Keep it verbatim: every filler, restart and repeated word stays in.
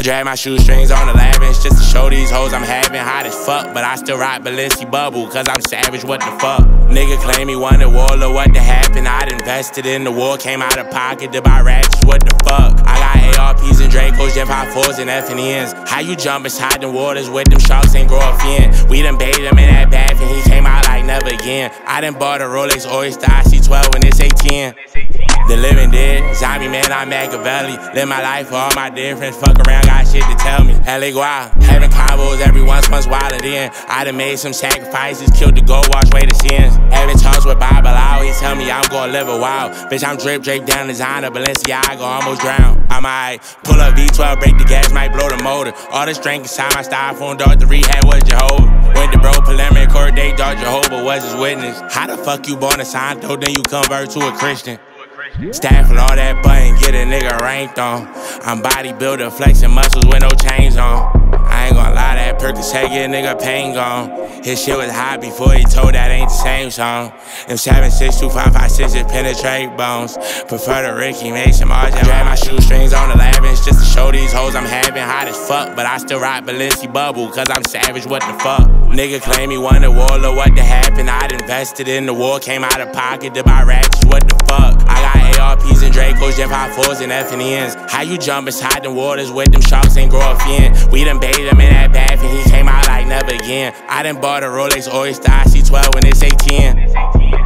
Drag my shoestrings on the lavish just to show these hoes I'm having. Hot as fuck, but I still rock Balenci bubble, cause I'm savage, what the fuck? Nigga claim he won the war, or what the happened. I'd invested in the war, came out of pocket to buy ratchets, what the fuck? I got A R Ps and Dracos, Jet five fours and F N Ns. How you jump inside the waters with them sharks ain't grow a fin? We done bathed him in that bath and he came out like never again. I done bought a Rolex Oyster, I see twelve and it's eighteen. The living dead, zombie man, I'm Machiavelli. Live my life for all my difference, fuck around, got shit to tell me. L A Guau, having combos every once, once while it in. I done made some sacrifices, killed the gold, wash away the sins. Having talks with Bob Bilal, he tell me I'm gonna live a while. Bitch, I'm drip, draped down designer, Balenciaga, almost drown. I might pull up V twelve, break the gas, might blow the motor. All this drink inside my styrofoam, dart the rehab was Jehovah. Went to bro, preliminary court date, dart Jehovah was his witness. How the fuck you born a Santo, then you convert to a Christian? Staffing all that button, get a nigga ranked on. I'm bodybuilder, flexing muscles with no chains on. I ain't gonna lie, that Percocet get a nigga pain gone. His shit was hot before he told that ain't the same song. Them seven six two five five six it penetrate bones. Prefer the Ricky, make some margin. Drag my shoestrings on the lavish just to show these hoes I'm having. Hot as fuck, but I still rock Balenci bubble, cause I'm savage, what the fuck? Nigga claim he won the war, or what the happened. I'd invested in the war, came out of pocket to buy ratchets, what the fuck? I got A R Ps and Dracos, Jet five fours and F N Ns. How you jump inside the waters with them sharks ain't grow a fin? We done bathed him in that bath and he came out like never again. I done bought a Rolex Oyster, I see twelve and it's eighteen.